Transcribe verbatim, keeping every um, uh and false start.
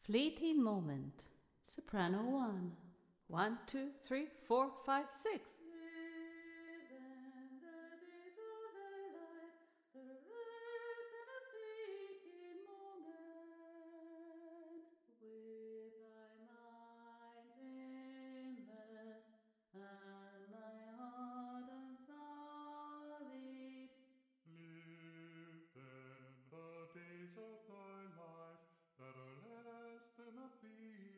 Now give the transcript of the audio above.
Fleeting moment, soprano one. One, two, three, four, five, six. Live then the days of thy life, the rest and a fleeting moment, with thy mind's aimless and thy heart unsullied. Live then the days of thy life that are less than a fleeting